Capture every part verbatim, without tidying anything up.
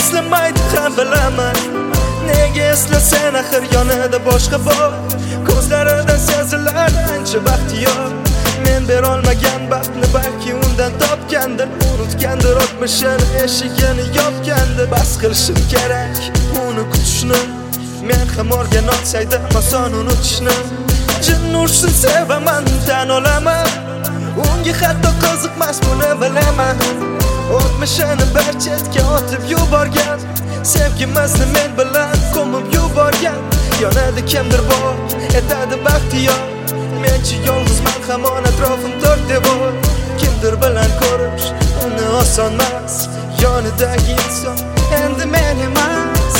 eslamaydi ham bilaman. Nega eslasan axir yonida boshqa bor. Ko'zlaridan sezilar ancha baxtiyor. Men berolmagan baxtni balki undan topgandir. Unutgandir o'tmishini, eshigini yopgandir. Bas qilishim kerak uni kutishni. Men ham o'rgan olsaydim oson unutishni. Jin ursin sevaman, tan olaman. Unga hatto qiziqmas buni bilaman. O'tmishini bir chetga otib yuborgan. Sevgimizni men bilan ko'mib yuborgan. Yonida kimdir bor, etadi baxtiyor. Menchi yolg'izman, hamon atrofim to'rt devor. Kimdir bilan ko'rish uni osonmas. Yonidagi inson endi men emas.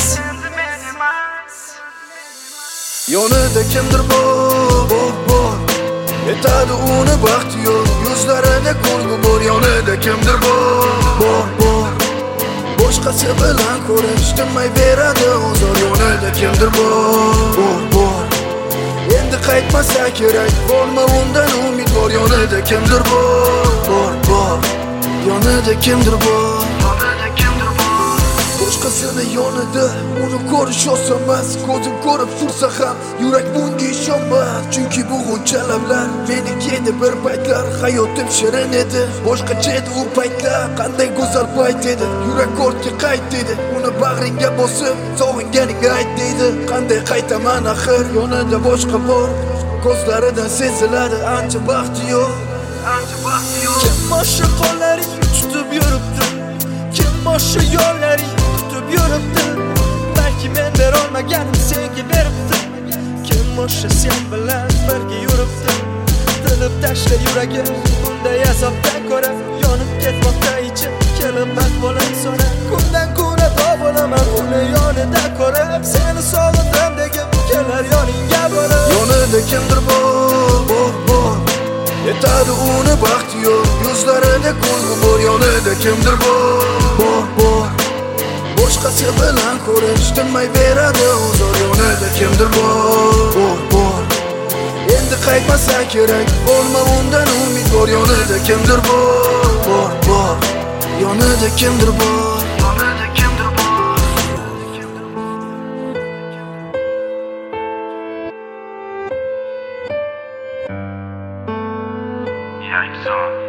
Yonida kimdir bor, bor, bor. Etadi uni baxtiyor. Yuzlarida kulgu bor. Yonida kimdir bor, bor, bor. Boshqasi bilan ko'rish tinmay beradi ozor. Yonida kimdir bor, bor, bor. Endi qaytmasa kerak, bo'lma undan umidvor. Yonida kimdir bor, bor, bor. Yonida kimdir bor, yonida kimdir bor. Boshqasini yonida uni ko'rish oson emas. Ko'zim ko'rib tursa ham yurak bunga ishonmas. Chunki bu g'uncha lablar meniki edi bir paytlar. Hayotim shirin edi, boshqacha edi u paytlar. Qanday go'zal payt edi, yurak ortga qayt dedi. Uni bag'ringga bosib sog'inganing ayt dedi. Qanday qaytaman axir, yonida boshqa bor. Ko'zlaridan seziladi ancha baxtiyor, ancha baxtiyor. Kim o'sha qo'llaring tutib yuribdi? Kim o'sha yo'llaring tutib yuribdi? Balki men berolmaganim senga beribdi. Kim o'sha sen bilan birga yuribdi? Tilib tashla yuragi bunday azobdan ko'ra. Yonib ketmoqda ichim, kelib bak bo'lim so'ra. Kundan kunga to bo'laman uni yonida ko'rib. Seni sog'indim degib kelar yoningga borib. Yonida kimdir bor, bor, bor. Etadi uni baxtiyor. Yuzlarida kulgu bor. Yonida kimdir bor, bor, bor. Boshqasi bilan ko'rish tinmay beradi ozor. Yonida kimdir bor, bor, bor. Endi qaytmasa kerak, bo'lma undan umidvor. Yonida kimdir bor, bor, bor. Yonida kimdir bor, yonida kimdir bor. Yangi son.